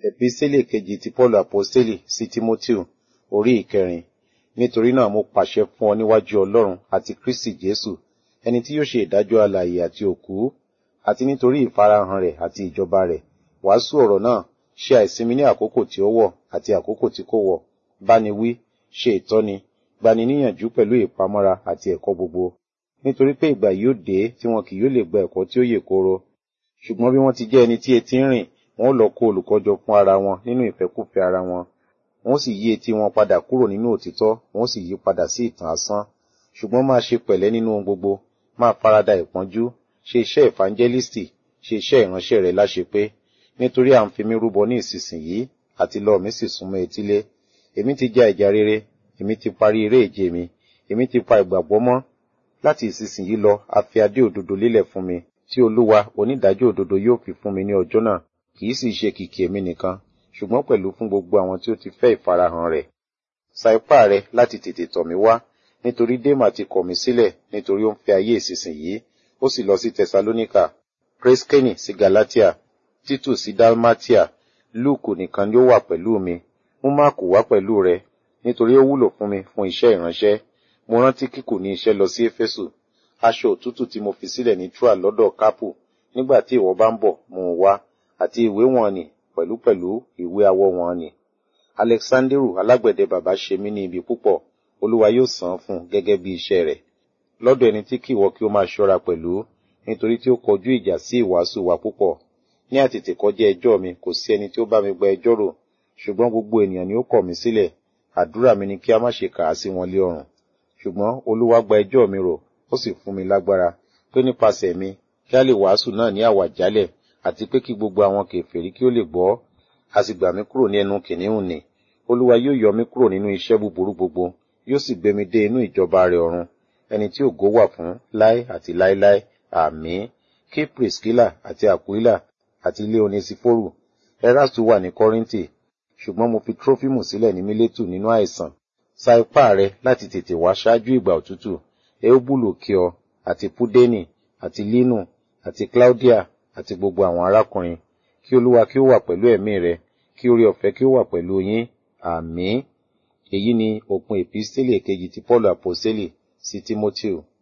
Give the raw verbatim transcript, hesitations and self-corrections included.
Episteli kejì ti Paulu Aposteli sí Tímóteo, orí ìkẹrin. Nítorí náà mo pàṣẹ fún ọ níwájú Ọlọ́run àti Kristi Jésù, ẹni tí yóò ṣe ìdájọ́ alààyè àti òkú, àti nítorí ìfarahàn rẹ̀ àti ìjọba rẹ̀. Wàásù ọ̀rọ̀ náà, ṣe àìsinmi ní àkókò tí ó wọ̀ àti àkókò tí kò wọ̀, báni wí, ṣe ìtọ́ni, gbani níyànjú pẹ̀lú ìpamọ́ra àti ẹ̀kọ́ gbogbo. Nítorí pé ìgbà yóò dé tí wọn kì yóò lè gba ẹ̀kọ́ tí ó yè kooro. Ṣùgbọ́n bí wọ́n ti jẹ́ ẹni tí etí ń rìn, wọn ó lọ kó olùkọ́jọ fún ara wọn nínú ìfẹ́kúfẹ̀ẹ́ ara wọn. Wọ́n sì yí etí wọn padà kúrò nínú òtítọ́, wọ́n sì yí padà sí ìtàn asán. Ṣùgbọ́n máa ṣe pẹ̀lẹ́ nínú ohun gbogbo, máa farada ìpọ́njú, ṣe iṣẹ́ ìfàǹjẹ́lísítì, ṣe iṣẹ́ ìránṣẹ́ rẹ̀ láṣepé. Nítorí à ń fi mí rúbọ ní ìsinsìnyí, àti lọ mi sì súnmọ́ etílé. Èmi ti ja ìjà rere, èmi ti parí eré ìje mi, èmi ti pa ìgbàgbọ́ mọ́. Láti ìsinsìnyí lọ, a fi adé òdodo lélẹ̀ fún mi, tí Olúwa, onídàájọ́ òdodo yóò fi fún mi ní ọjọ́ náà, kì í sì ṣe kìkì èmi nìkan, ṣùgbọ́n pẹ̀lú fún gbogbo àwọn tí ó ti fẹ́ ìfarahàn rẹ̀. Sa ipá rẹ láti tètè tọ̀ mí wá, nítorí Démà ti kọ̀ mí sílẹ̀, nítorí ó ń fẹ́ ayé ìsinsìnyí, ó sì lọ sí Tẹsalóníkà, Kreskeni sí Galatia, Títù sí Dalmatia, Lúùkù nìkan ni ó wà pẹ̀lú mi. Mú Máàkù wá pẹ̀lú rẹ, nítorí ó wúlò fún mi fún iṣẹ́ ìránṣẹ́. Mo rán Tíkíkù ní iṣẹ́ lọ sí Éfésù. Aṣọ òtútù tí mo fi sílẹ̀ ní Troa lọ́dọ̀ Kápù, nígbà tí ìwọ bá ń bọ̀, mú un wá, àti ìwé wọn nì, pẹ̀lúpẹ̀lú ìwé awọ wọn nì. Alexanderu alágbẹ̀dẹ bàbá ṣe mí ní ibi púpọ̀, Olúwa yóò san án fún un gẹ́gẹ́ bí iṣẹ́ rẹ̀. Lọ́dọ̀ ẹni tí kì ìwọ kí ó máa ṣọ́ra pẹ̀lú, nítorí tí ó kọjú ìjà sí ìwàásù wa púpọ̀. Ní àtètèkọ́jẹ́ ẹjọ́ mi kò sí ẹni tí ó bá mi gba ẹjọ́ rò, ṣùgbọ́n gbogbo ènìyàn ni ó kọ̀ mí sílẹ̀. Àdúrà mi ni kí a má ṣe kà á sí wọn lé ọrùn. Ṣùgbọ́n Olúwa gba ẹjọ́ mi rò, ó sì fún mi lágbára, pé nípasẹ̀ mi kí a lè wàásù náà ní àwàjálẹ̀, àti pé kí gbogbo àwọn kèfèrí kí ó lè gbọ́. A sì gbà mí kúrò ní ẹnu kìnìún nì. Olúwa yóò yọ mí kúrò nínú iṣẹ́ búburú gbogbo, yóò sì gbé mi dé inú ìjọba rẹ̀ ọ̀run, ẹni tí ògo wà fún láé àti láéláé. Àmín. Kí Priskila àti Aquila àti ilé Onesífórù. Erastu wà ní Kọ́ríńtì, ṣùgbọ́n mo fi Trófímù sílẹ̀ ní Mílétù nínú àìsàn. Sa ipá rẹ láti tètè wá ṣáájú ìgbà òtútù. Eubulu kí ọ, àti Pudeni, àti Linu, àti Claudia, àti gbogbo àwọn arákùnrin. Kí Olúwa kí ó wà pẹ̀lú ẹ̀mí rẹ, kí oore ọ̀fẹ́ kí ó wà pẹ̀lú yín. Àmín. Èyí ni òpin Episteli kejì ti Paulu Aposteli sí Tímóteo.